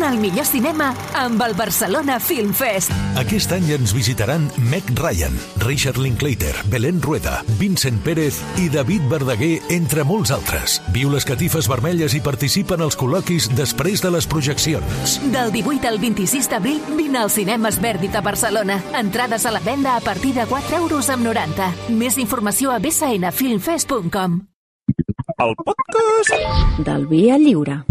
Vine al millor cinema amb el Barcelona Film Fest. Aquest any ens visitaran Meg Ryan, Richard Linklater, Belén Rueda, Vincent Pérez i David Verdaguer, entre molts altres. Viu les catifes vermelles i participa en els col·loquis després de les projeccions. Del 18 al 26 d'abril, vine al Cinemes Verdit a Barcelona. Entrades a la venda a partir de 4,90 €. Més informació a bsnfilmfest.com. El podcast del Via Lliure.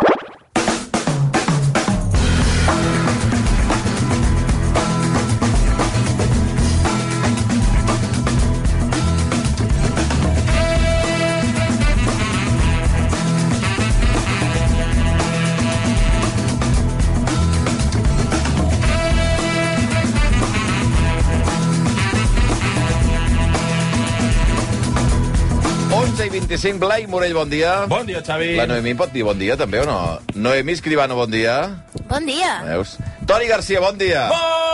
I 25, Blai Morell, bon dia. Bon dia, Xavi. La Noemí pot dir bon dia, també, o no? Noemí Escribano, bon dia. Bon dia. Veus? Toni Garcia, bon dia.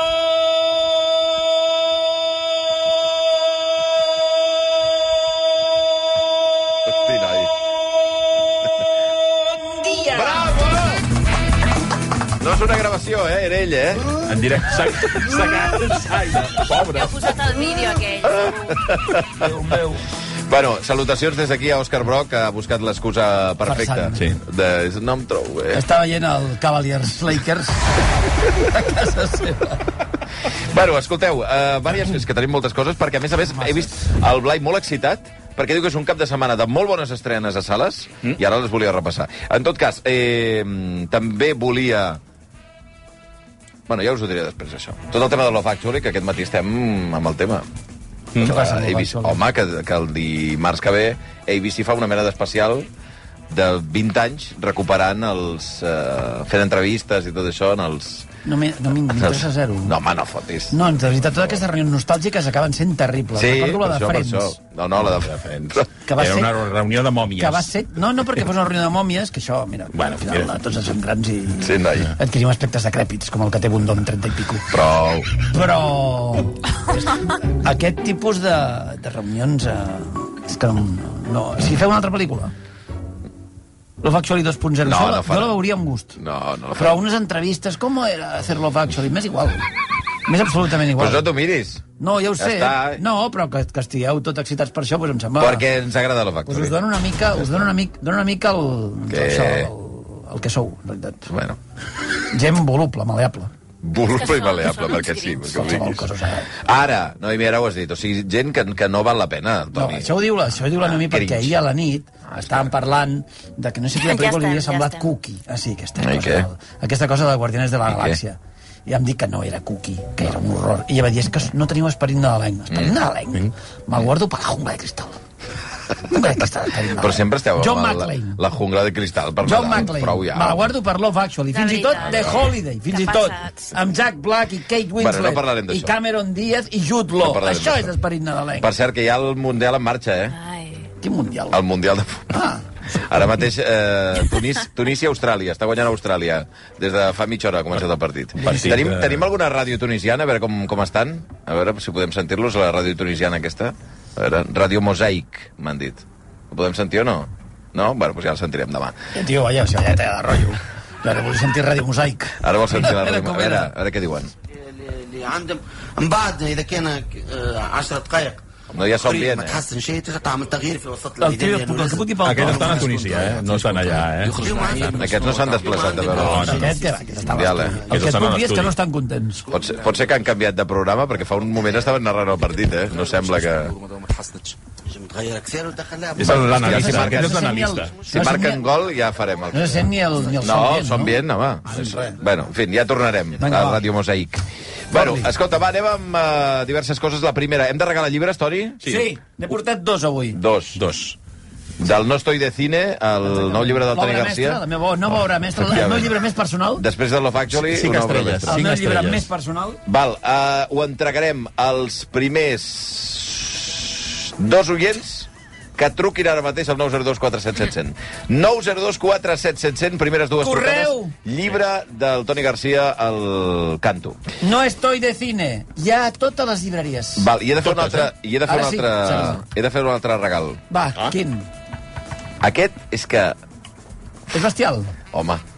Hosti, noi. Bon dia. Bravo! No és una gravació, era ell, En directe, s'ha pobre. Ja he posat el vídeo aquell. Déu meu. Bueno, salutacions des d'aquí a Òscar Broc, que ha buscat l'excusa perfecta. Sí. No em trobo bé. Està veient el Cavaliers Lakers a casa seva. Bueno, escolteu, és que tenim moltes coses, perquè a més he vist el Blai molt excitat, perquè diu que és un cap de setmana de molt bones estrenes a sales, i ara les volia repassar. En tot cas, també volia... Bueno, ja us ho diré després, això. Tot el tema de Love Actually, que aquest matí estem amb el tema. Què passa amb Love ABC, Actually? home, que el dimarts que ve ABC fa una mena d'especial de 20 anys recuperant els... fent entrevistes i tot això en els... No m'interessa zero. No, home, no fotis. No, de veritat, totes aquestes reunions nostàlgiques acaben sent terribles. Sí, Recordo la de per Friends. això. No, la de Friends. Que va Era ser... una reunió de mòmies. Que va ser... No perquè fos una reunió de mòmies, que això, mira, Bueno, al final mira. tots som grans i Sí, noi. adquirim aspectes decrèpits, com el que té Bundó amb 30 i pico. Prou. Però aquest tipus de reunions és que no... Si feu una altra pel·lícula, Love Actually 2.0, No, jo no farà. la veuria amb gust. No la Però unes entrevistes, com era hacer Love Actually? M'és igual. M'és absolutament igual. Però no t'ho miris. No, ja ho sé. està. No, però que estigueu tot excitats per això, doncs em sembla... Perquè ens agrada Love Pues Actually. us dona una mica el... Què? El que sou, en realitat. Bueno, Gent voluble, maleable. voluble i maleable, són perquè uns sí. crims. Perquè ho Qualsevol diguis. cosa, Ara, Noemi, ara ho has dit. O sigui, gent que no val la pena, No, Toni. això ho diu la Noemí perquè cringe. ahir a la nit estàvem parlant de que no sé quina Ja pel·lícula li havia estem, ja semblat estem. Cookie. Ah, sí, I aquesta cosa de Guardianes de la I què? Galàxia. I em dic que no era Cookie, que era un horror. I ella va dir, és que no teniu esperit nadalenc. Esperit nadalenc? Me'l guardo per la jungla de cristal. Jungla de cristal, esperit nadalenc. Però sempre esteu John amb McClane. la jungla de cristal per John Nadal. McClane. Prou ja. Me la guardo per Love Actually. De Fins i tot veritat. The Holiday. Fins Que i tot. passats. Amb Jack Black i Kate Bueno, Winslet. no parlarem d'això. I Cameron Diaz i Jude No Law. parlarem Això d'això. és esperit nadalenc. Per cert, que hi ha el Mundial en marxa, Ai. Quin mundial? El Mundial de Futbol. Ah, Ara mateix, Tunísia-Austràlia. Està guanyant Austràlia. Des de fa mitja hora ha començat el partit. Partit, Tenim alguna ràdio tunisiana? A veure com estan? A veure si podem sentir-los, a la ràdio tunisiana aquesta. A veure, Ràdio Mosaic, m'han dit. Ho podem sentir o no? No? Bueno, doncs ja el sentirem demà. tio, vaya, això ja té de rotllo. Jo ara vull sentir Ràdio Mosaic. Ara vols sentir la ràdio. Com A veure, era? a veure què diuen. اللي عندهم من بعد اذا كان 10 دقائق No, ja són bien, ما تحسن شيء تقدر تعمل تغيير في وسط El tio, الميدان el que pugui pel Aquests to. estan a Tunísia, No estan allà, Aquests no s'han desplaçat de veure. Aquest que va, aquest està Mundial, bastant. El que Aquests et estan puc a dir és que l'estudi. no estan contents. Pot ser que han canviat de programa, perquè fa un moment estaven narrant el partit, No sembla que... ما تحسنتش تغير كثير ودخلها És l'analista, Ja, aquest és no sé ni l'analista. Si No sé marquen ni- gol, ja farem el... No se sent ni el No, son són bien, bien, home. res. Bueno, en fi, ja tornarem Vinga, a va. Ràdio Mosaic. Bueno, escolta, va, anem amb diverses coses. La primera, hem de regalar llibres, Toni? Sí, n'he portat 2 avui. Dos. Del No estoy de cine, el nou llibre del Toni L'obra Garcia. mestra, la meva nova obra mestra, el meu llibre més personal. Després de Love Actually, Cinc una obra estrelles. mestra. El meu Cinc llibre estrelles. més personal. Val, ho entregarem als primers 2 oients que truquin ara mateix al 902 4700. 902 4700, primeres 2 Correu! trucades. Llibre del Toni Garcia al Canto. No estoy de cine. Hi ha a totes les llibreries. Val, i he de fer un altre, i he de fer Ara un sí, altre, Sergi. he de fer un altre regal. Va, quin? Aquest és que, És bestial. home,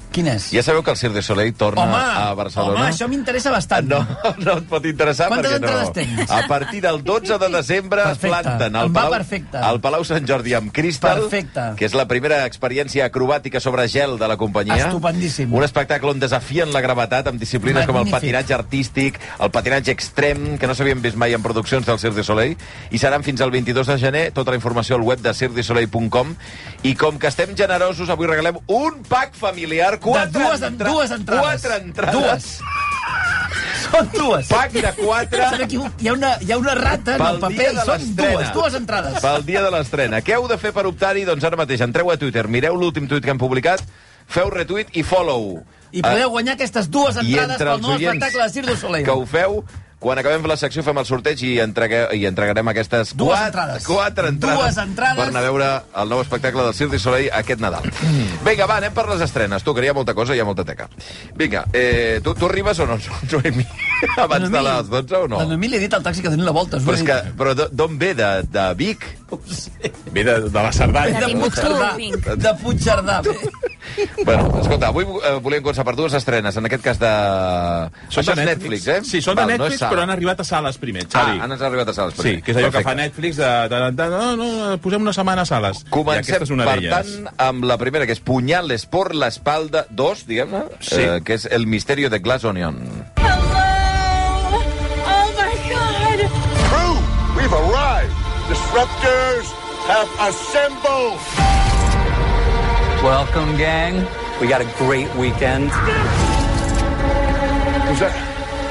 Quin és? Ja sabeu que el Cirque du Soleil torna a Barcelona? Home, això m'interessa bastant. No et pot interessar Quantes perquè entrades tens? A partir del 12 de desembre es planten al Palau Sant Jordi amb Crystal, que és la primera experiència acrobàtica sobre gel de la companyia. Estupendíssim. Un espectacle on desafien la gravetat amb disciplines com el patinatge artístic, el patinatge extrem, que no s'havien vist mai en produccions del Cirque du Soleil, i seran fins al 22 de gener. Tota la informació al web de cirquedusoleil.com. I com que estem generosos, avui regalem un pack familiar. Dues entrades. 4 entrades. Dues. Són dues. Pack de 4. Hi ha una rata en el paper i són dues entrades. Pel dia de l'estrena. Què heu de fer per optar-hi? Doncs ara mateix entreu a Twitter, mireu l'últim tuit que hem publicat, feu retweet i follow. I podeu guanyar aquestes dues entrades pel nou espectacle de Cirque du Soleil. Que ho feu. Quan acabem la secció fem el sorteig i entregarem aquestes quatre entrades per anar a veure el nou espectacle del Cirque du Soleil aquest Nadal. Vinga, va, anem per les estrenes. Tu, que hi ha molta cosa, hi ha molta teca. Vinga, tu arribes o no, Noemí? Abans de les 12 o no? La Noemí li he dit al taxi que donin la volta. Però d'on ve? De Vic? Ve de la Cerdanya. De Puigcerdà. Bueno, escolta, avui volíem començar per dues estrenes, en aquest cas de... Això és Netflix, eh? Sí, són de Netflix, però han arribat a sales primer, Xavi. Han arribat a sales primer. Sí, que és allò que fa Netflix no, posem una setmana a sales. Comencem, per tant, amb la primera, que és Puñales por la espalda 2, diguem-ne, que és El misterio de Glass Onion. Hello! Oh my God! Crew, we've arrived! Disruptors have assembled! Welcome, gang. We got a great weekend. Who's that?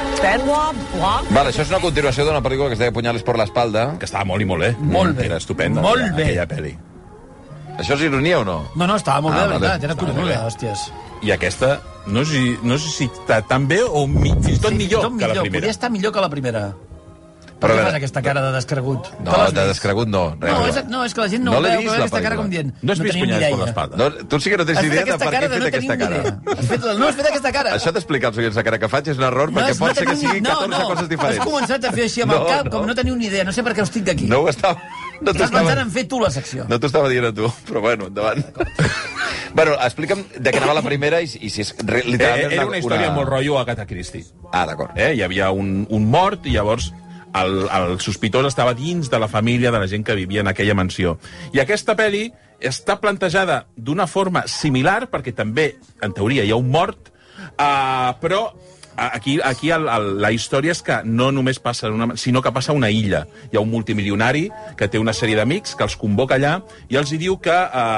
Vale, això és una continuació d'una pel·lícula que es deia Puñales por la espalda. Que estava molt i molt bé. Molt bé. Era estupenda. Molt bé. Aquella pel·li. Això és ironia o no? No, estava molt bé, de veritat. Era Estava molt collonuda, bé. hòsties. I aquesta, no sé si està tan bé o fins i tot millor que la primera. Podria estar millor que la primera. Per què fas aquesta cara de descregut? No, de descregut no. No, és que la gent no l'he veu, vist, veu aquesta cara com dient... No has vist Punyals per l'espalda? Tu sí que no tens idea de per què he fet aquesta cara. No has fet aquesta cara. Això d'explicar als oients la cara que faig és un error, perquè pot ser que siguin 14 coses diferents. Has començat a fer així amb el cap, com no teniu ni idea. No sé per què us tinc aquí. No ho estava... Estàs pensant en fer tu la secció. No t'ho estava dient a tu, però bueno, endavant. Bueno, explica'm de què anava la primera i si és literalment... Era una història molt rotllo Agatha Christie. D'acord. Hi havia un mort i llavors el sospitós estava dins de la família de la gent que vivia en aquella mansió. I aquesta pel·li està plantejada d'una forma similar, perquè també, en teoria, hi ha un mort, però aquí la història és que no només passa sinó que passa a una illa. Hi ha un multimilionari que té una sèrie d'amics que els convoca allà i els diu que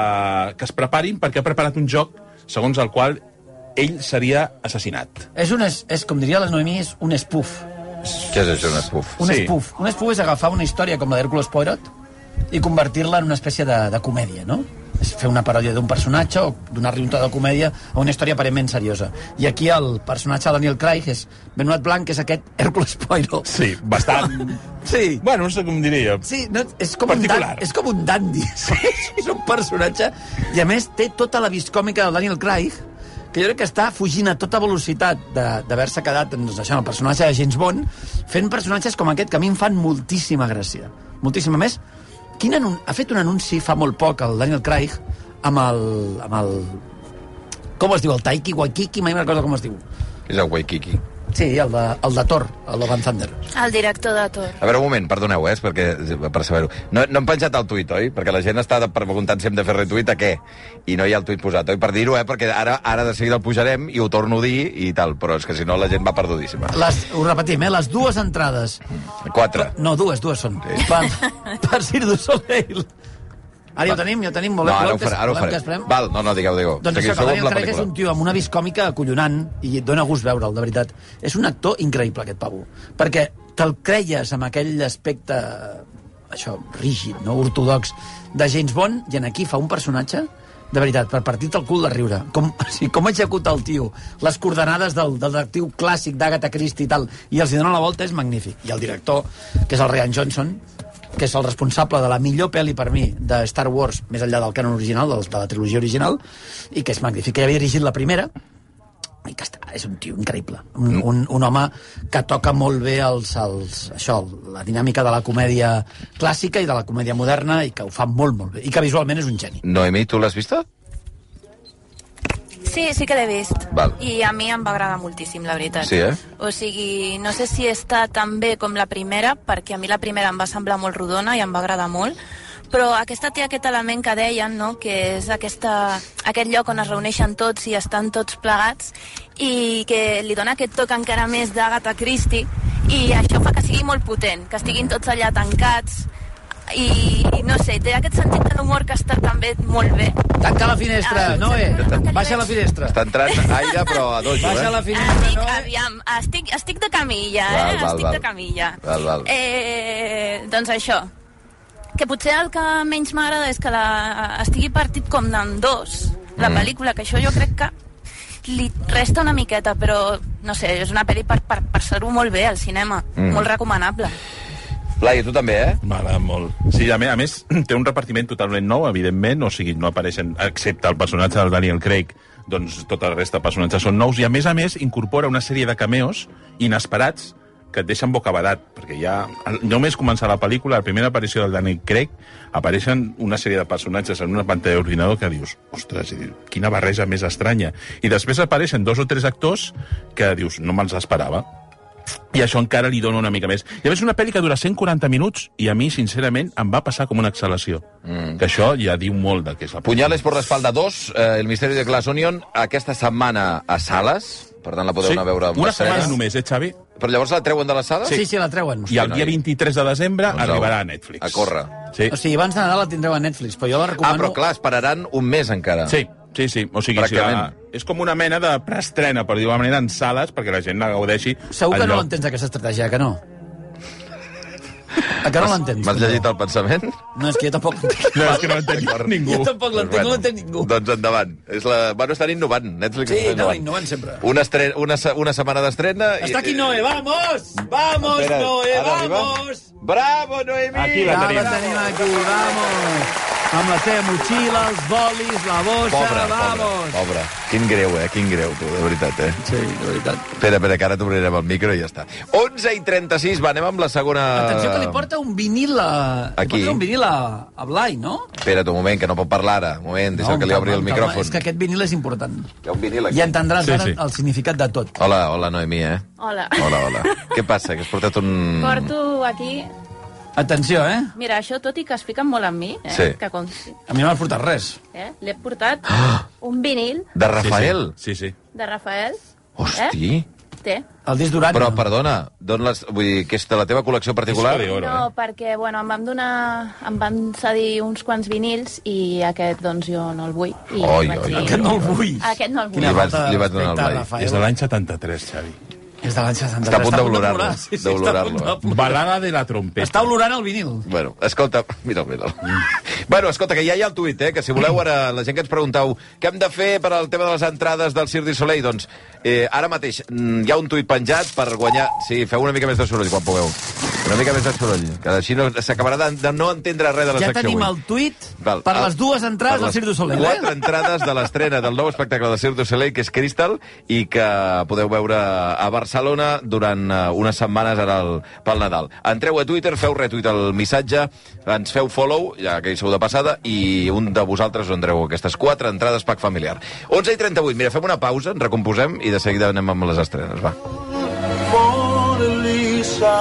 es preparin perquè ha preparat un joc segons el qual ell seria assassinat. És com diria la Noemí, és un spoof. Què és això, un spoof? Un spoof és agafar una història com la d'Hércules Poirot i convertir-la en una espècie de comèdia, no? És fer una paròdia d'un personatge o donar-li un to de comèdia a una història aparentment seriosa. I aquí el personatge de Daniel Craig és Benoit Blanc, que és aquest Hércules Poirot. Sí, bastant... Sí. Bueno, no sé com diria. Sí, no, és com particular. És com un dandy. Sí. És un personatge... I a més té tota la vis còmica del Daniel Craig, que jo crec que està fugint a tota velocitat d'haver-se quedat en el personatge de James Bond, fent personatges com aquest que a mi em fan moltíssima gràcia. Moltíssima. A més, ha fet un anunci fa molt poc, el Daniel Craig, amb el... Com es diu? El Taiki Waikiki? Mai me'n recordo com es diu. És el Waikiki. Sí, el de Thor, el Love and Thunder. El director de Thor. A veure, un moment, perdoneu, per saber-ho. No hem penjat el tuit, oi? Perquè la gent està preguntant si hem de fer retuit a què. I no hi ha el tuit posat, oi? Per dir-ho, perquè ara de seguida el pujarem i ho torno a dir i tal, però és que si no la gent va perdudíssima. Ho repetim, les dues entrades. 4. No, dues són. Sí. Per Cirque du Soleil. Ara ja ho tenim, molt bé. No, ara ho farem. Val, no, digueu. Doncs això, que Daniel Craig és un tio amb una vis còmica acollonant i dona gust veure'l, de veritat. És un actor increïble, aquest pavo, perquè te'l creies amb aquell aspecte, això, rígid, no? Ortodox, de James Bond, i aquí fa un personatge, de veritat, per partir-te el cul de riure. Com executa el tio les coordenades del detectiu clàssic d'Agatha Christie i tal, i els hi dona la volta, és magnífic. I el director, que és el Rian Johnson, que és el responsable de la millor pel·li per mi de Star Wars, més enllà del canon original, de la trilogia original, i que és magnífic, que ja havia dirigit la primera, i que és un tio increïble. Un home que toca molt bé la dinàmica de la comèdia clàssica i de la comèdia moderna, i que ho fa molt, molt bé, i que visualment és un geni. Noemí, tu l'has vista? Sí que l'he vist. Val. I a mi em va agradar moltíssim, la veritat. Sí, O sigui, no sé si està tan bé com la primera, perquè a mi la primera em va semblar molt rodona i em va agradar molt, però aquesta té aquest element que deien, no?, que és aquest lloc on es reuneixen tots i estan tots plegats, i que li dona aquest toc encara més d'Agatha Christie, i això fa que sigui molt potent, que estiguin tots allà tancats, i no sé, té aquest sentit de l'humor que està també molt bé. Tanca la finestra, Noé. Baixa la finestra. Està entrant aire, però a dojo, Baixa la finestra, Noé. Aviam, estic de camilla, estic de camilla. Val. Doncs això, que potser el que menys m'agrada és que estigui partit com en dos, la pel·lícula, que això jo crec que li resta una miqueta, però no sé, és una pel·li per passar-ho molt bé al cinema, molt recomanable. Blai, tu també, M'agrada molt. Sí, a més, té un repartiment totalment nou, evidentment, o sigui, no apareixen, excepte el personatge del Daniel Craig, doncs tota la resta de personatges són nous, i a més, incorpora una sèrie de cameos inesperats que et deixen bocabadat, perquè ja, només començar la pel·lícula, la primera aparició del Daniel Craig, apareixen una sèrie de personatges en una pantalla d'ordinador que dius, ostres, quina barreja més estranya. I després apareixen 2 o 3 actors que dius, no me'ls esperava. I això encara li dona una mica més. I a més, una pel·li que dura 140 minuts i a mi, sincerament, em va passar com una exhalació. Que això ja diu molt de què és la pel·lícula. Puñales por la espalda 2, El misteri de Glass Onion, aquesta setmana a sales, per tant la podeu anar a veure amb una estrenes. setmana només, Xavi? Però llavors la treuen de les sales? Sí, la treuen. I el dia 23 de desembre arribarà a Netflix. A córrer. Sí. O sigui, abans de Nadal la tindreu a Netflix, però jo la recomano... Però clar, esperaran un mes encara. Sí. O sigui, és com una mena de preestrena, per dir-ho d'una manera, en sales, perquè la gent la gaudeixi. Segur que no l'entens, aquesta estratègia, que no? Que no l'entens? M'has llegit el pensament? No, és que jo tampoc l'entenc. No, és que no l'entenc ningú. Jo tampoc l'entenc, no l'entenc ningú. Doncs endavant. Bueno, estan innovant. Netflix Sí, està innovant sempre. Una setmana d'estrena... Està aquí Noé, vamos! Vamos, Noé, vamos! Bravo, Noemí! Aquí la tenim. Ja la tenim aquí, vamos! Amb la seva motxilla, els bolis, la bossa, vamos! Pobre. Quin greu, tu, de veritat, Sí, de veritat. Espera, que ara t'obrirem el micro i ja està. 11:36, anem amb la segona... Atenció que li porta un vinil a... Aquí. Li porta un vinil a Blai, no? Espera't un moment, que no pot parlar ara. Un moment, deixa que li obri el micròfon. És que aquest vinil és important. Hi ha un vinil aquí. I entendràs ara el significat de tot. Hola, Noemí, Hola. Hola. Què passa, que has portat un... Porto aquí... Atenció, Mira, això tot i que es fiquen molt amb mi, Sí. que com... A mi no m'has portat res. L'he portat un vinil De Rafael? Sí. de Rafael. Hosti. Té. El disc d'Urani. Però, perdona, vull dir, que és de la teva col·lecció particular? No, perquè, em van cedir uns quants vinils i aquest, doncs, jo no el vull. Aquest no el vull. Aquest no el vull. Li vaig donar el Blai. És de l'any 73, Xavi. És de l'any 73. Està a punt d'olorar-lo. Sí, està a punt d'olorar-lo. Balada de la trompeta. Està olorant el vinil. Bueno, escolta, mira'l. Bueno, escolta, que ja hi ha el tuit, que si voleu ara, la gent que ens pregunteu què hem de fer per al tema de les entrades del Cirque du Soleil, doncs ara mateix hi ha un tuit penjat per guanyar... Sí, feu una mica més de soroll quan pugueu. Una mica més de soroll, que així s'acabarà de no entendre res de la secció avui. Ja tenim el tuit per les 2 entrades del Cirque du Soleil. 4 entrades de l'estrena del nou espectacle del Cirque du Soleil, que és Crystal, i que podeu veure a Barcelona durant unes setmanes ara pel Nadal. Entreu a Twitter, feu retuit el missatge, ens feu follow, ja que hi sou de passada, i un de vosaltres us endreu aquestes 4 entrades pack familiar. 11:38, mira, fem una pausa, ens recomposem i de seguida anem amb les estrenes, va. Mona Lisa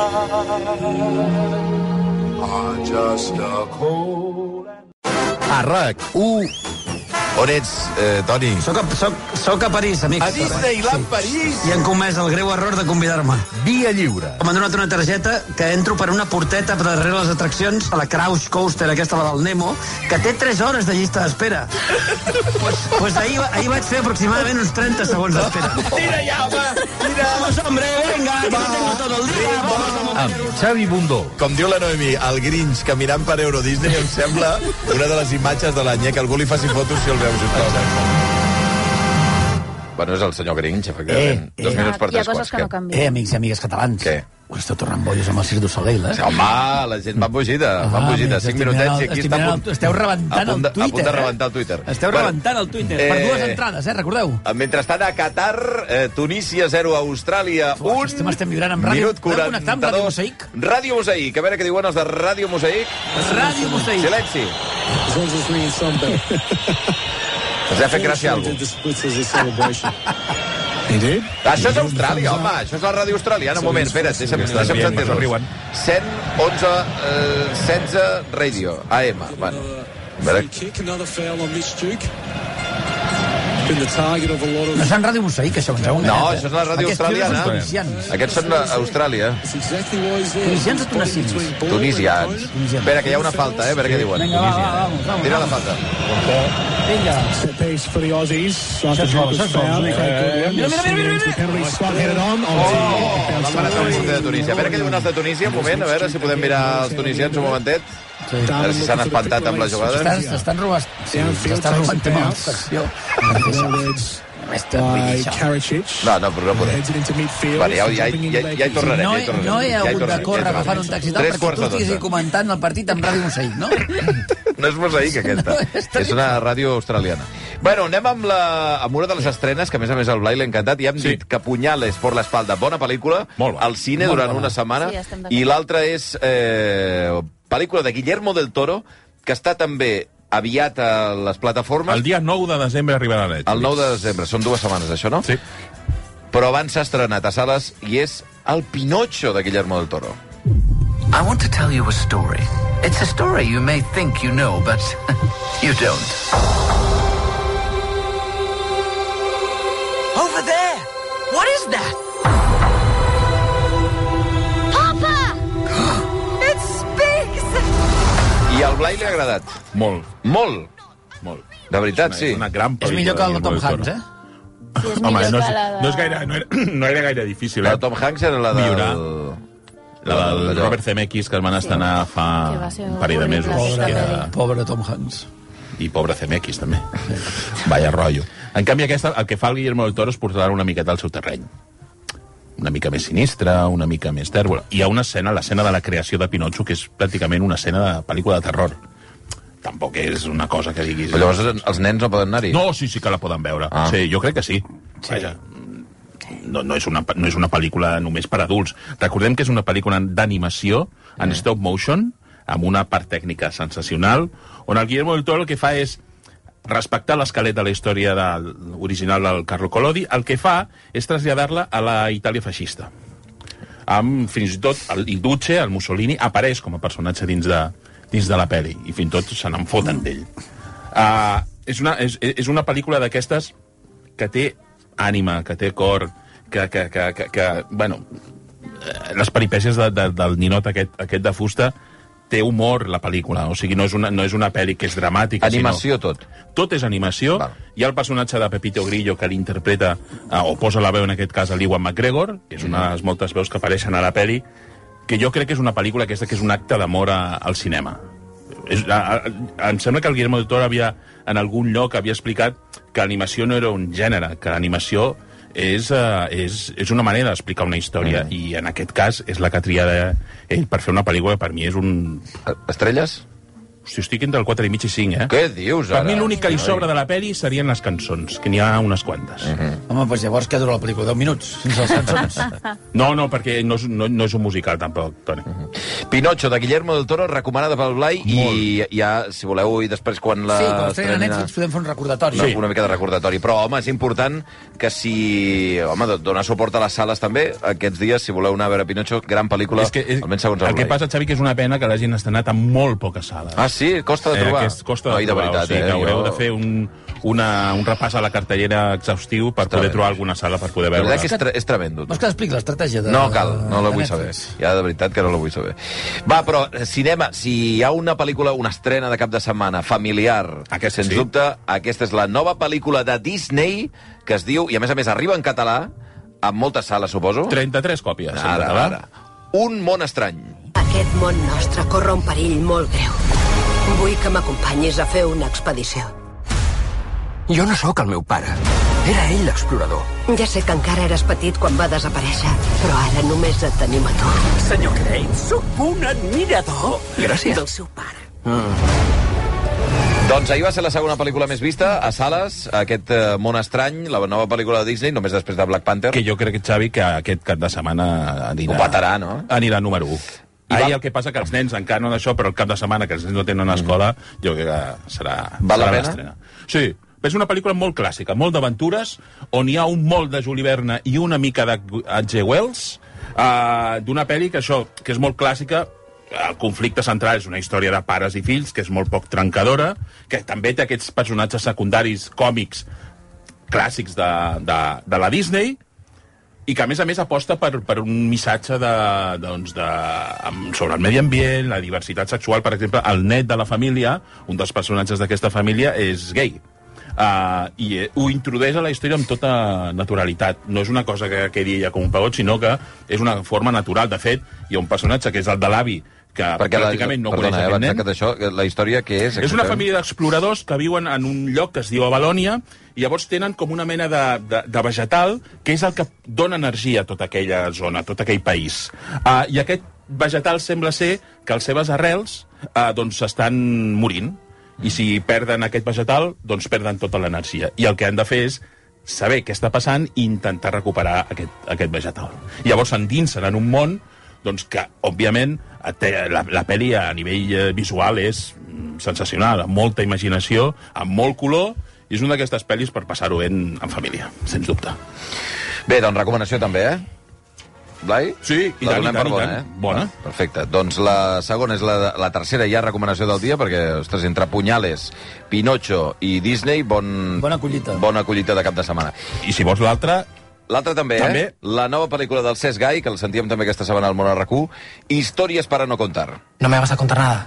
are just a cold... A RAC1. On ets, Toni? Soc a París, amics. A Disneyland París! I han comès el greu error de convidar-me. Via lliure. M'han donat una targeta que entro per una porteta per darrere les atraccions a la Crouch Coaster, aquesta, la del Nemo, que té 3 hores de llista d'espera. Pues ahir vaig fer aproximadament uns 30 segons d'espera. Tira ja, home! Tira! Vamos, hombre, venga, que no tengo todo el día. Vamos, Amb Xavi Bundó. Com diu la Noemí, el Grinch caminant per Euro Disney em sembla una de les imatges de l'any, que algú li faci fotos si el veu, sisplau. Bueno, és el senyor Grinch, efectivament. 2 minuts per 3 quarts. Hi ha coses que no canvien. Amics i amigues catalans. Què? Us esteu tornant bollos amb el Cirque du Soleil, Home, la gent va embogida, 5 minutets i aquí està a punt. Esteu rebentant el Twitter. A punt de rebentar el Twitter. Esteu rebentant el Twitter. Per 2 entrades, recordeu. Mentrestant, a Qatar, Tunísia 0, Austràlia 1. Estem vibrant amb ràdio. Minut 42. Ràdio Mosaic. A veure què diuen els de Ràdio Mosaic. Ràdio Mosaic. Silenci. Us ha fet gràcia alguna cosa. Això és Austràlia, home. Això és la ràdio australiana. Un moment, espera't, deixa'm sentir-los. 111, 16 Radio, AM. Bueno, a veure... No és en Ràdio Mosaic, això, ens heu enganyat. No, això és la ràdio australiana. Aquests són d'Austràlia. Tunisians o tunisians? Tunisians. Espera, que hi ha una falta, a veure què diuen. Vinga, vamos. Tira la falta. Vinga. Això és gol. La marató de Tunísia. A veure què diuen els de Tunísia, un moment, a veure si podem mirar els tunisians un momentet. A veure si s'han espantat amb la jugada. S'estan robant tema de secció. No, però no podem. Vale, ja hi tornarem. No he hagut de córrer agafant un taxi tal perquè tu estiguis comentant el partit amb Ràdio Mosaic, no? No és Mosaic, aquesta. És una ràdio australiana. Bueno, anem amb una de les estrenes, que a més al Blai l'ha encantat, i hem dit que Punyales por la espalda, bona pel·lícula, al cine durant una setmana, i l'altra és pel·lícula de Guillermo del Toro, que està també aviat a les plataformes. El dia 9 de desembre arribarà a Netflix. El 9 de desembre, són 2 setmanes, això, no? Sí. Però abans s'ha estrenat a sales i és El Pinocho de Guillermo del Toro. I want to tell you a story. It's a story you may think you know, but you don't. Over there! What is that? I al Blai li ha agradat? Molt. Molt? Molt. De veritat, sí. És una gran pel·lícula. És millor que el de Tom Hanks, eh? Sí, és Home, millor no era gaire difícil, La de Tom Hanks era la del... La del Robert Zemeckis, que el van estrenar fa un parell de mesos. Pobre Tom Hanks. I pobre Zemeckis, també. Vaya rotllo. En canvi, aquesta, el que fa el Guillermo del Toro és portar una miqueta al seu terreny. Una mica més sinistra, una mica més tèrbola. Hi ha una escena, l'escena de la creació de Pinocho, que és pràcticament una escena de pel·lícula de terror. Tampoc és una cosa que diguis... Però llavors els nens no poden anar-hi? No, sí que la poden veure. Sí, jo crec que sí. Vaja, no és una pel·lícula només per adults. Recordem que és una pel·lícula d'animació, en stop motion, amb una part tècnica sensacional, on el Guillermo del Toro el que fa és respectar l'esquelet de la història original del Carlo Collodi, el que fa és traslladar-la a la Itàlia feixista. Fins i tot el Duce, el Mussolini, apareix com a personatge dins de la pel·li, i fins i tot se n'en foten d'ell. És una pel·lícula d'aquestes que té ànima, que té cor, que bueno, les peripècies del ninot aquest de fusta té humor, la pel·lícula. O sigui, no és una pel·li que és dramàtica. Animació, tot. Tot és animació. Val. Hi ha el personatge de Pepito Grillo que l'interpreta, o posa la veu en aquest cas a l'Ewan McGregor, que és una de les moltes veus que apareixen a la pel·li, que jo crec que és una pel·lícula aquesta que és un acte d'amor al cinema. Em sembla que el Guillermo del Toro en algun lloc havia explicat que l'animació no era un gènere, que l'animació és una manera d'explicar una història, i en aquest cas és la que ha triat ell per fer una pel·lícula que per mi és un... Estrelles? Hosti, estic entre el 4,5 i 5, eh? Què dius, ara? Per mi l'únic que li sobra de la pel·li serien les cançons, que n'hi ha unes quantes. Home, doncs llavors què dura la pel·lícula? 10 minuts, sense les cançons? No, perquè no és un musical, tampoc, Toni. Pinocho, de Guillermo del Toro, recomanada pel Blai, i ja, si voleu, i després quan la... Sí, quan estrenin a Netflix podem fer un recordatori. Sí. Una mica de recordatori. Però, home, és important que si... Home, donar suport a les sales també, aquests dies, si voleu anar a veure Pinocho, gran pel·lícula, almenys segons el Blai. El que passa, Xavi, que és una pena que l'hagin estrenat amb molt poques sales. Ah, sí? Costa de trobar. Costa de trobar, veritat, o sigui, que haureu de fer un repàs a la cartellera exhaustiu per poder trobar alguna sala per poder veure. La veritat que és tremendo. Vols que t'expliqui l'estratègia de... No cal, no la vull saber. Ja, de veritat que no la vull saber. Va, però cinema, si hi ha una pel·lícula, una estrena de cap de setmana familiar, sens dubte, aquesta és la nova pel·lícula de Disney que es diu, i a més arriba en català, amb moltes sales, suposo. 33 còpies en català. Ara. Un món estrany. Aquest món nostre corre un perill molt greu. Vull que m'acompanyis a fer una expedició. Jo no sóc el meu pare. Era ell l'explorador. Ja sé que encara eres petit quan va desaparèixer, però ara només et tenim a tu. Senyor Crane, sóc un admirador. Gràcies. Del seu pare. Doncs ahir va ser la segona pel·lícula més vista a sales, aquest món estrany, la nova pel·lícula de Disney, només després de Black Panther. Que jo crec, Xavi, que aquest cap de setmana anirà... Ho patarà, no? Anirà número 1. Ahir el que passa que els nens encara no d'això, però el cap de setmana que els nens no tenen escola, jo crec que serà... Val la pena? l'estrena. Sí, és una pel·lícula molt clàssica, molt d'aventures, on hi ha un molt de Juli Verne i una mica d'H.G. Wells, d'una pel·li que és molt clàssica. El conflicte central és una història de pares i fills, que és molt poc trencadora, que també té aquests personatges secundaris còmics clàssics de la Disney, i que, a més aposta per un missatge sobre el medi ambient, la diversitat sexual. Per exemple, el net de la família, un dels personatges d'aquesta família, és gay. I ho introdueix a la història amb tota naturalitat. No és una cosa que quedi ja com un pegot, sinó que és una forma natural. De fet, hi ha un personatge que és el de l'avi, que pràcticament no coneix aquest nen. Això, la història què és? És una família d'exploradors que viuen en un lloc que es diu Avalònia, i llavors tenen com una mena de vegetal que és el que dona energia a tota aquella zona, a tot aquell país. I aquest vegetal sembla ser que les seves arrels s'estan morint, i si perden aquest vegetal, doncs perden tota l'energia. I el que han de fer és saber què està passant i intentar recuperar aquest vegetal. I llavors s'endinsen en un món que, òbviament, la pel·li a nivell visual és sensacional, amb molta imaginació, amb molt color, i és una d'aquestes pel·lis per passar-ho bé en família, sens dubte. Bé, doncs recomanació també, Blai? Sí, i tant, bona. Perfecte. Doncs la segona és la tercera ja recomanació del dia, perquè, ostres, entre Punyales, Pinocho i Disney, bona collita de cap de setmana. I si vols l'altra... L'altra també, La nova pel·lícula del Cesc Gai, que el sentíem també aquesta setmana al Món a RAC1, Històries para no contar. No me vas a contar nada.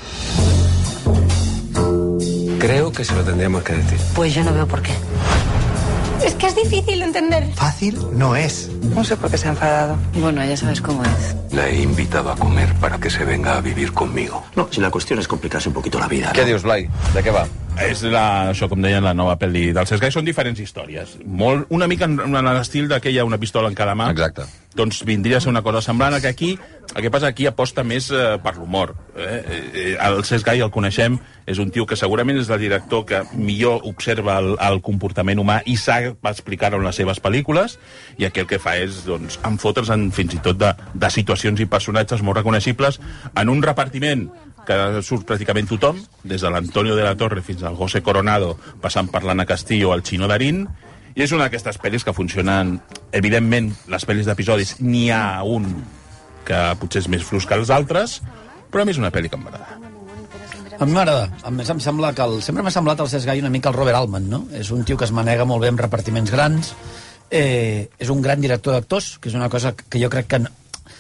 Creo que se lo tendríamos que decir. Pues yo no veo por qué. Es que es difícil entender. Fácil no es. No sé por qué se ha enfadado. Bueno, ya sabes cómo es. La he invitado a comer para que se venga a vivir conmigo. No, si la cuestión es complicarse un poquito la vida. Què dius, Blai? De què va? És això, com deien, la nova pel·li del Cesc Gai. Són diferents històries. Una mica en l'estil d'aquella Una pistola en cada mà. Exacte. Doncs vindria a ser una cosa semblant, que aquí, el que passa aquí aposta més per l'humor. El Cesc Gai el coneixem, és un tio que segurament és el director que millor observa el comportament humà i sap explicar-ho en les seves pel·lícules, i aquí el que fa és enfotre's fins i tot de situacions i personatges molt reconeixibles en un repartiment que surt pràcticament tothom, des de l'Antonio de la Torre fins al José Coronado, passant per l'Anna Castillo o el Chino Darín, i és una d'aquestes pel·lis que funcionen. Evidentment, les pel·lis d'episodis n'hi ha un que potser és més fluix que els altres, però a mi és una pel·li que m'agrada. A mi m'agrada. A més, em sembla que sempre m'ha semblat el Cesc Gai una mica el Robert Altman, no? És un tio que es manega molt bé amb repartiments grans, és un gran director d'actors, que és una cosa que jo crec que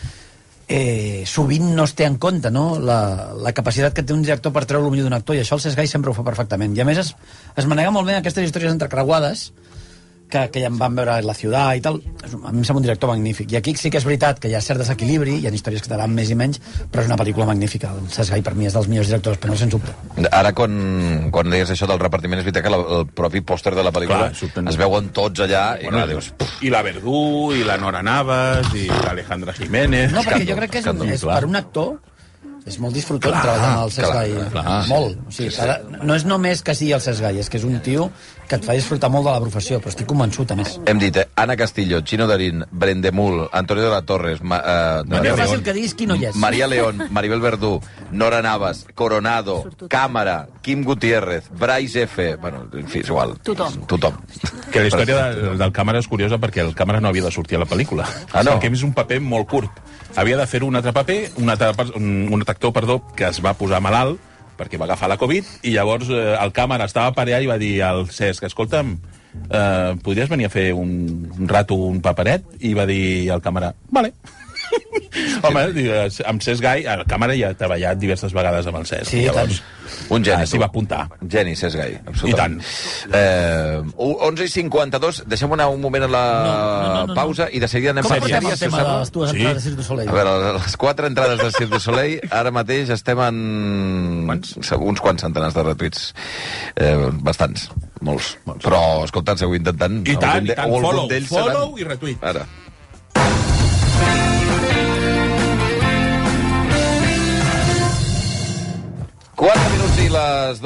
sovint no es té en compte, no? La capacitat que té un director per treure el millor d'un actor, i això el Cesc Gai sempre ho fa perfectament. I a més es manega molt bé aquestes històries entrecreuades que ja em van veure La Ciudad i tal. A mi em sembla un director magnífic. I aquí sí que és veritat que hi ha cert desequilibri, hi ha històries que te van més i menys, però és una pel·lícula magnífica. El Cesc Gai per mi és dels millors directors, però no sens dubte. Ara, quan deies això del repartiment, és veritat que el propi pòster de la pel·lícula es veuen tots allà i dius... I la Verdú, i la Nora Navas, i l'Alejandra Jiménez... No, perquè jo crec que és per un actor... És molt disfrutant treballar amb el Cesc Gai. Molt. O sigui, no és només que sigui el Cesc Gai, és que és un tio que et fa disfrutar molt de la professió, però estic convençut, a més. Hem dit, Anna Castillo, Chino Darín, Brendemul, Antonio de la Torres... És fàcil que diguis qui no hi és. Maria León, Maribel Verdú, Nora Navas, Coronado, Càmera, Quim Gutiérrez, Bryce F... Bueno, en fi, és igual. Tothom. Que la història del Càmera és curiosa perquè el Càmera no havia de sortir a la pel·lícula. No? Perquè és un paper molt curt. Havia de fer un altre paper, un actor, que es va posar malalt perquè va agafar la Covid, i llavors el Càmera estava per allà i va dir al Cesc, escolta'm, podries venir a fer un rato un paperet? I va dir al Càmera, vale. Home, amb Cesc Gai, el Càmera ja ha treballat diverses vegades amb el Cesc. Sí, llavors, un geni. S'hi va apuntar. Geni, Cesc Gai, absolutament. I tant. 11:52, deixem un moment a la pausa i de seguida anem per sèries. Com portem el tema de les dues entrades de Cirque du Soleil? A veure, les 4 entrades de Cirque du Soleil, ara mateix estem en uns quants centenars de retuits. Bastants, molts. Però, escolta, seguim intentant... I tant, follow i retuit. Ara. Quatre minuts i les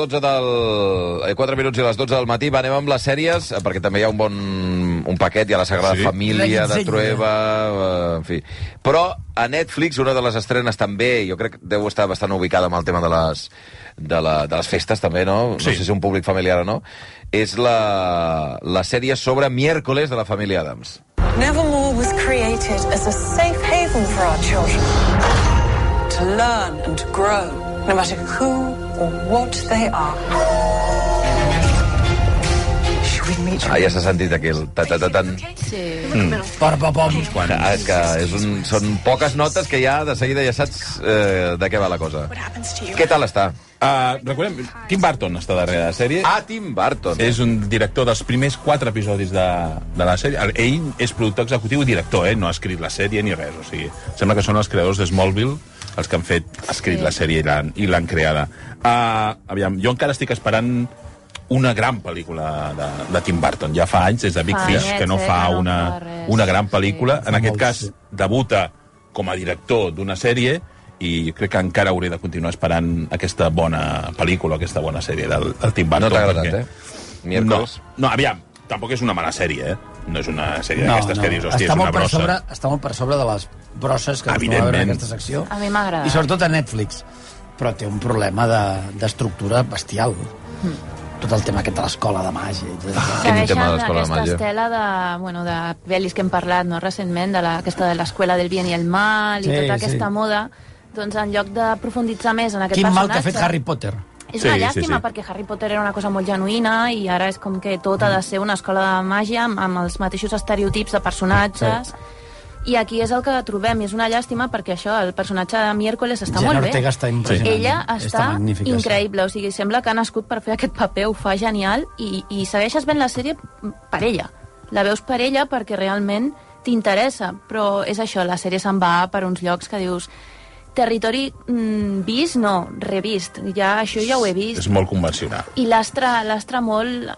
12 del matí. Va, anem amb les sèries, perquè també hi ha un paquet, hi ha la Sagrada Família de Trueba, en fi. Però a Netflix, una de les estrenes també, jo crec que deu estar bastant ubicada amb el tema de de les festes, també, no? No sé si és un públic familiar o no. És la sèrie sobre Miércoles de la família Addams. Nevermore was created as a safe haven for our children to learn and to grow, no matter who or what they are. Ja s'ha sentit aquí el ta-ta-ta-tan. Sí. Són poques notes que ja de seguida ja saps de què va la cosa. Què tal està? Recordem, Tim Burton està darrere de la sèrie. Tim Burton. És un director dels primers 4 episodis de la sèrie. Ell és productor executiu i director, no ha escrit la sèrie ni res. O sigui, sembla que són els creadors de Smallville els que han escrit la sèrie i l'han creada. Aviam, jo encara estic esperant una gran pel·lícula de Tim Burton. Ja fa anys, des de Big Fish, que no fa una gran pel·lícula. En aquest cas, debuta com a director d'una sèrie i crec que encara hauré de continuar esperant aquesta bona pel·lícula, aquesta bona sèrie del Tim Burton. No t'ha agradat, Miércoles? No, aviam, tampoc és una mala sèrie, No és una sèrie d'aquestes que dius, hòstia, és una brossa. Està molt per sobre de les brosses que acostumem a veure en aquesta secció. A mi m'agrada. I sobretot a Netflix. Però té un problema d'estructura bestial. Tot el tema aquest de l'escola de màgia. Segueixen aquesta estela de pel·lis que hem parlat recentment, aquesta de l'escola del bien i el mal i tota aquesta moda, doncs en lloc de profunditzar més en aquest personatge... Quin mal que ha fet Harry Potter. És una llàstima, perquè Harry Potter era una cosa molt genuïna i ara és com que tot ha de ser una escola de màgia amb els mateixos estereotips de personatges. I aquí és el que trobem, i és una llàstima perquè això, el personatge de Miércoles està molt bé. Ortega està impressionant. Ella està increïble, o sigui, sembla que ha nascut per fer aquest paper, ho fa genial, i segueixes vent la sèrie per ella. La veus per ella perquè realment t'interessa, però és això, la sèrie se'n va per uns llocs que dius territori vist, no, revist. Això ja ho he vist. És molt convencional. I lastra molt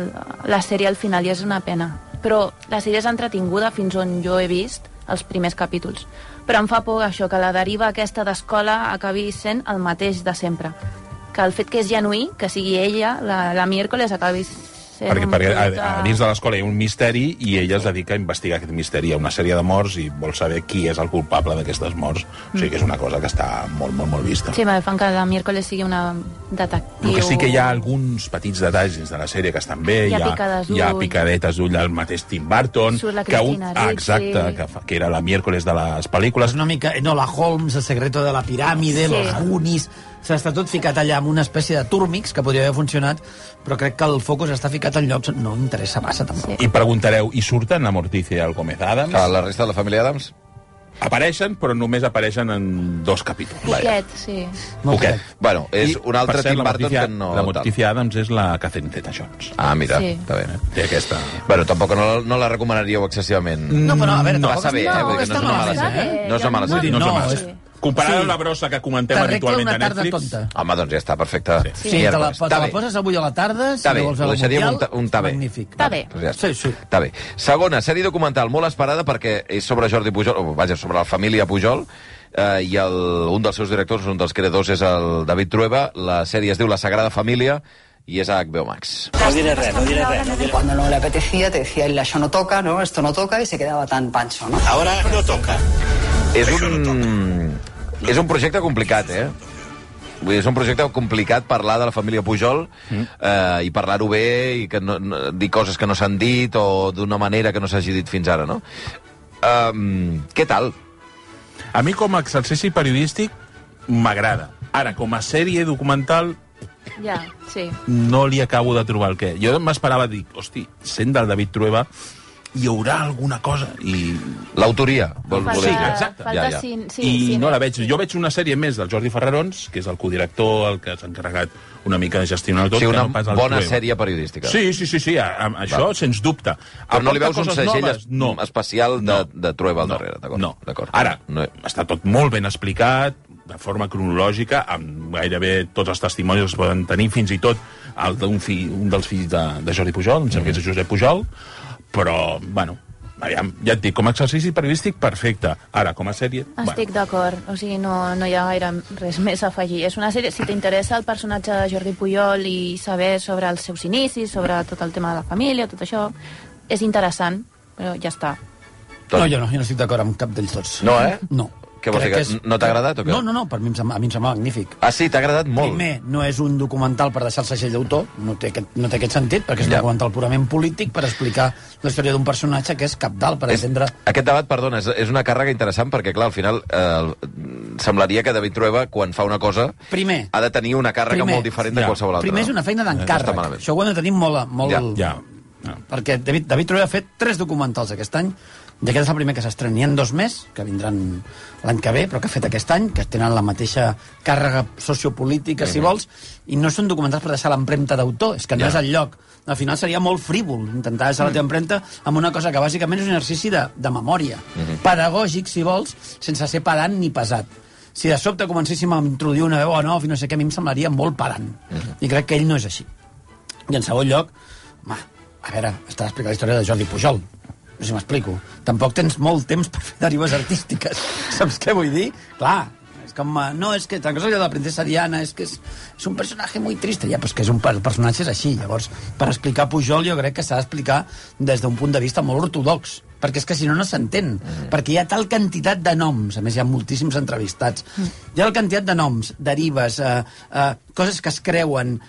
la sèrie al final, i és una pena. Però la sèrie és entretinguda fins on jo he vist els primers capítols. Però em fa por això, que la deriva aquesta d'escola acabi sent el mateix de sempre. Que el fet que és genuí, que sigui ella, la Miércoles, acabi sent perquè a dins de l'escola hi ha un misteri i ella es dedica a investigar aquest misteri. Hi ha una sèrie de morts i vol saber qui és el culpable d'aquestes morts. O sigui que és una cosa que està molt, molt, molt vista. Sí, fan que la Miércoles sigui una detectiu... El que sí que hi ha alguns petits detalls dins de la sèrie que estan bé. Hi ha picadetes d'ull al mateix Tim Burton. Surt la Cristina Ricci. Exacte, que era la Miércoles de les pel·lícules. Una mica Enola Holmes, El secreto de la piràmide, Los Goonies... S'està tot ficat allà amb una espècie de túrmix que podria haver funcionat, però crec que el focus està ficat en llocs no interessa massa, tampoc. I preguntareu, i surten la Morticia i el Gómez Adams? La resta de la família Adams? Apareixen, però només apareixen en 2 capítols. Poquet, sí. Poquet. Bueno, és un altre Tim Burton que no... La Morticia Adams és la Catherine Zeta-Jones. Mira, està bé. Té aquesta... Bueno, tampoc no la recomanaríeu excessivament. No, però a veure... Va saber, perquè no és una mala sèrie. No és una mala sèrie. No és una mala sèrie. Comparada amb la brossa que comentem habitualment a Netflix... Home, doncs ja està, perfecte. Sí, te la poses avui a la tarda, si no vols veure el Mundial, magnífic. Està bé. Està bé. Segona, sèrie documental molt esperada perquè és sobre Jordi Pujol, sobre la família Pujol, i un dels seus directors, un dels creadors, és el David Trueba. La sèrie es diu La Sagrada Família y es a HBO Max. No diré res. Cuando no le apetecía, te decía, això no toca, ¿no? Esto no toca, y se quedaba tan pancho, ¿no? Ahora no toca. És un projecte complicat, Vull dir, és un projecte complicat parlar de la família Pujol i parlar-ho bé i dir coses que no s'han dit o d'una manera que no s'hagi dit fins ara, no? Què tal? A mi, com a exercici periodístic, m'agrada. Ara, com a sèrie documental... Ja, sí. No li acabo de trobar el què. Jo m'esperava dir, hosti, sent del David Trueba, hi haurà alguna cosa. I l'autoria. Sí, exacte. I no la veig. Jo veig una sèrie més del Jordi Ferrarons, que és el codirector, el que s'ha encarregat una mica de gestionar tot. Sí, una bona sèrie periodística. Sí, això sens dubte. Però no li veus un segell especial de Trueba al darrere, d'acord? No. Ara, està tot molt ben explicat, de forma cronològica, amb gairebé tots els testimonis que es poden tenir, fins i tot un dels fills de Jordi Pujol, em sembla que és Josep Pujol, però, bueno, ja et dic, com a exercici periodístic, perfecte. Ara, com a sèrie... Estic d'acord, o sigui, no hi ha gaire res més a afegir. És una sèrie, si t'interessa el personatge de Jordi Pujol i saber sobre els seus inicis, sobre tot el tema de la família, tot això, és interessant, però ja està. No, jo no estic d'acord amb cap d'ells tots. No, No. Què vols dir, que no t'ha agradat o què? No, per mi em sembla magnífic. Ah, sí, t'ha agradat molt? Primer, no és un documental per deixar el segell d'autor, no té aquest sentit, perquè és un documental purament polític per explicar la història d'un personatge que és cabdal per entendre... Aquest debat, perdona, és una càrrega interessant perquè, clar, al final semblaria que David Trueba, quan fa una cosa, ha de tenir una càrrega molt diferent de qualsevol altra. Primer és una feina d'encàrrec. Això ho hem de tenir molt... Perquè David Trueba ha fet 3 documentals aquest any, i aquest és el primer que s'estrena. N'hi ha 2 més, que vindran l'any que ve, però que ha fet aquest any, que tenen la mateixa càrrega sociopolítica, si vols, i no són documentals per deixar l'empremta d'autor, és que no és el lloc. Al final seria molt frívol intentar deixar la teva empremta amb una cosa que bàsicament és un exercici de memòria, pedagògic, si vols, sense ser pedant ni pesat. Si de sobte comencéssim a introduir una veu en off i no sé què, a mi em semblaria molt pedant. I crec que ell no és així. I en segon lloc, a veure, està explicant la història de Jordi Pujol. No sé si m'explico. Tampoc tens molt temps per fer derives artístiques. Saps què vull dir? Clar, és com... No, és que tant cosa de la princesa Diana és que és un personatge molt trist. Ja, però és que el personatge és així. Llavors, per explicar Pujol jo crec que s'ha d'explicar des d'un punt de vista molt ortodox. Perquè és que si no, no s'entén. Perquè hi ha tal quantitat de noms, a més hi ha moltíssims entrevistats, hi ha tal quantitat de noms, derives, coses que es creuen,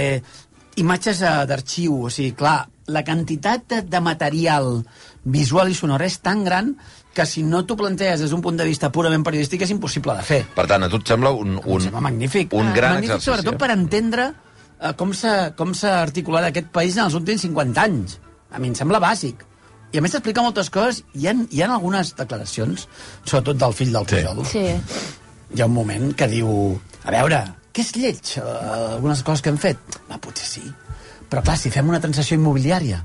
imatges d'arxiu, o sigui, clar, la quantitat de material visual i sonor és tan gran que si no t'ho planteges des d'un punt de vista purament periodístic és impossible de fer. Per tant, a tu et sembla un magnífic. Un gran magnífic, exercici. Sobretot per entendre com s'ha articulat aquest país en els últims 50 anys. A mi em sembla bàsic. I a més t'explica moltes coses. Hi ha algunes declaracions, sobretot del fill del Pujol. Sí. Hi ha un moment que diu... A veure, què és lleig? Algunes coses que hem fet? Potser sí. Però clar, si fem una transacció immobiliària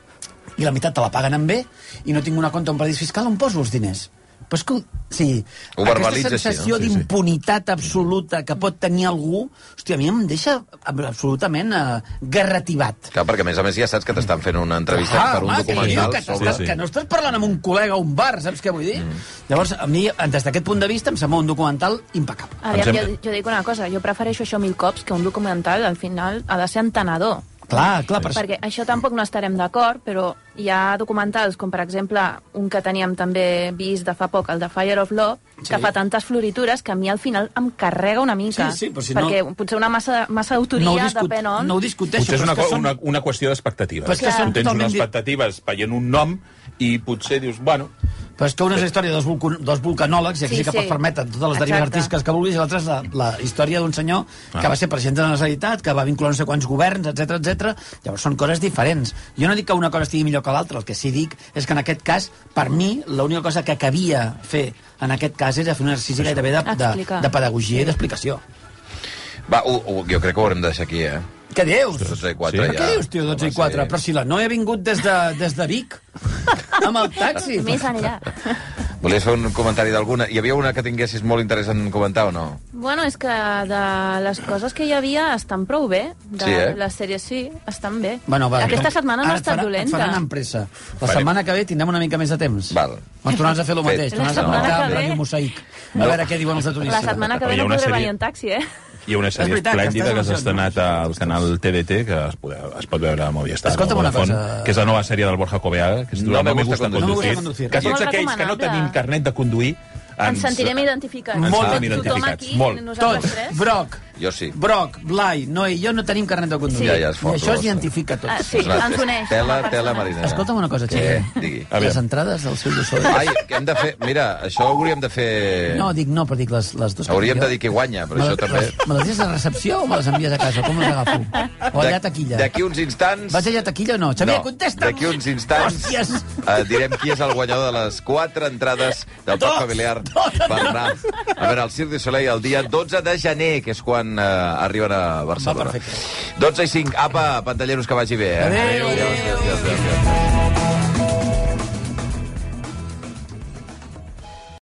i la meitat te la paguen en bé i no tinc una compte en paradís fiscal, on poso els diners? Però és que, sí, aquesta sensació d'impunitat absoluta que pot tenir algú, hòstia, a mi em deixa absolutament garrativat. Clar, perquè a més ja saps que t'estan fent una entrevista per un documental. Que no estàs parlant amb un col·lega a un bar, saps què vull dir? Llavors, a mi, des d'aquest punt de vista, em sembla un documental impecable. Jo dic una cosa, jo prefereixo això 1000 cops que un documental, al final, ha de ser entenedor. Clar, perquè això tampoc no estarem d'acord, però hi ha documentals, com per exemple un que teníem també vist de fa poc, el de Fire of Love, que fa tantes floritures que a mi al final em carrega una mica. Perquè potser una massa autoria depèn on. No ho discuteixo. Potser és una qüestió d'expectatives. Tu tens unes expectatives veient un nom i potser dius, bueno... Però és que una és la història dels vulcanòlegs, i aquí sí que pots permetre totes les derives artístiques que vulguis, i l'altra és la història d'un senyor que va ser president de la Generalitat, que va vincular no sé quants governs, etc. Llavors són coses diferents. Jo no dic que una cosa estigui millor que l'altra, el que sí dic és que en aquest cas, per mi, l'única cosa que cabia fer en aquest cas era fer un exercici gairebé de pedagogia i d'explicació. Va, jo crec que ho haurem de deixar aquí, Què dius? 12 i 4, ja. Què dius, tio, 12 i 4? Però si la Noe ha vingut des de Vic, amb el taxi. Més enllà. Volies fer un comentari d'alguna? Hi havia una que tinguessis molt interessant en comentar o no? Bueno, és que de les coses que hi havia estan prou bé. Les sèries sí, estan bé. Aquesta setmana no ha estat dolenta. Et faran amb pressa. La setmana que ve tindrem una mica més de temps. Ens tornaràs a fer el mateix. Tornaràs a comentar amb Ràdio Mosaic. A veure què diuen els de Tunísia. La setmana que ve no podré venir en taxi, Hi ha una sèrie esplèndida que s'ha estrenat al canal TDT, que es pot veure a Movistar. Escolta'm una cosa. Que és la nova sèrie del Borja Coveaga, que es diu No me gusta conducir. Que tots aquells que no tenim carnet de conduir ens sentirem identificats. Molt identificats. Tots. Broc. Jo sí. Broc, Blai, Noe i jo no tenim carnet de conduir. I això es identifica tots. Sí, ens uneix. Tela marinera. Escolta'm una cosa, Xico. Les entrades del seu dossó. Ai, què hem de fer? Mira, això hauríem de fer... No, però dic les dues. Hauríem de dir qui guanya, però això també... Me les dius a recepció o me les envies a casa? Com les agafo? O allà a taquilla? D'aquí uns instants... Vas allà a taquilla o no? Xavier, contesta'm! D'aquí uns instants direm qui és el guanyador de les 4 entrades del Parc Familiar per anar a veure el Cirque du Soleil el dia 12 de gener, que és quan arriben a Barcelona. 12 i 5. Apa, pantalleros, que vagi bé. Adéu.